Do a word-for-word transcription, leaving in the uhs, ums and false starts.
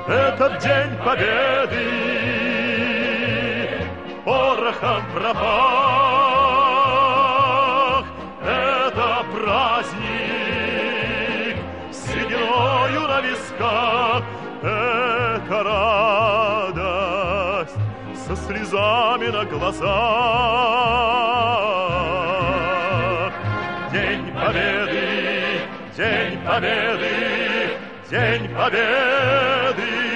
Этот день победы порохом пропах. Это праздник с сединою на висках. Это радость со слезами на глазах. День победы, день победы, день победы.